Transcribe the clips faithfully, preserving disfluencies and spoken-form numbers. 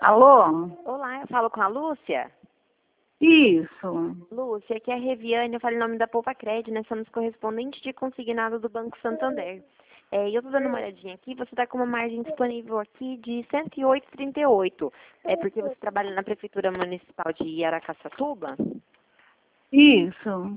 Alô? Olá, eu falo com a Lúcia. Isso. Lúcia, aqui é a Reviane, eu falo em nome da Poupa Cred, nós somos correspondentes de consignado do Banco Santander. É, e eu tô dando uma olhadinha aqui, você está com uma margem disponível aqui de cento e oito vírgula trinta e oito. É porque você trabalha na Prefeitura Municipal de Aracatuba? Isso.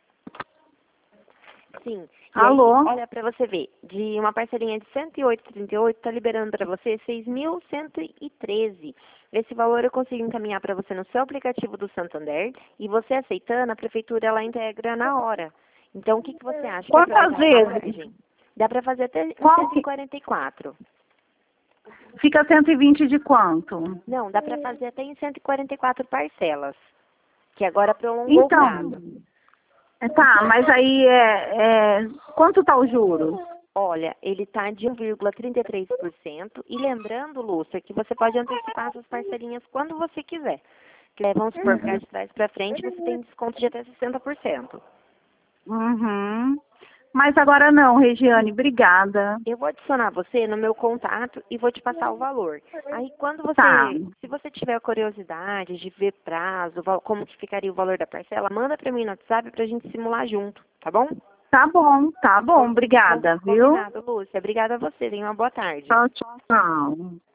Sim. E Alô? aí, olha, para você ver, de uma parcelinha de cento e oito vírgula trinta e oito, está liberando para você seis mil cento e treze. Esse valor eu consigo encaminhar para você no seu aplicativo do Santander e você aceitando, a Prefeitura ela integra na hora. Então, o que, que você acha? Quer Quantas aproveitar essa vezes? margem? Dá para fazer até Qual cento que... e quarenta e quatro. Fica cento e vinte de quanto? Não, dá para fazer até em cento e quarenta e quatro parcelas, que agora prolongou o Então, prazo. tá, mas aí é, é... Quanto tá o juros? Olha, ele está de um vírgula trinta e três por cento e lembrando, Lúcia, que você pode antecipar suas parcelinhas quando você quiser. Que é, vamos supor, ficar de trás para frente, você tem desconto de até sessenta por cento. Uhum. Mas agora não, Regiane, obrigada. Eu vou adicionar você no meu contato e vou te passar o valor. Aí, quando Tá, você, se você tiver curiosidade de ver prazo, val- como que ficaria o valor da parcela, manda para mim no WhatsApp para a gente simular junto, tá bom? tá bom, tá bom, Com- com- obrigada, viu? Combinado, Lúcia. Obrigada a você. Tenha uma boa tarde. Tchau, tchau.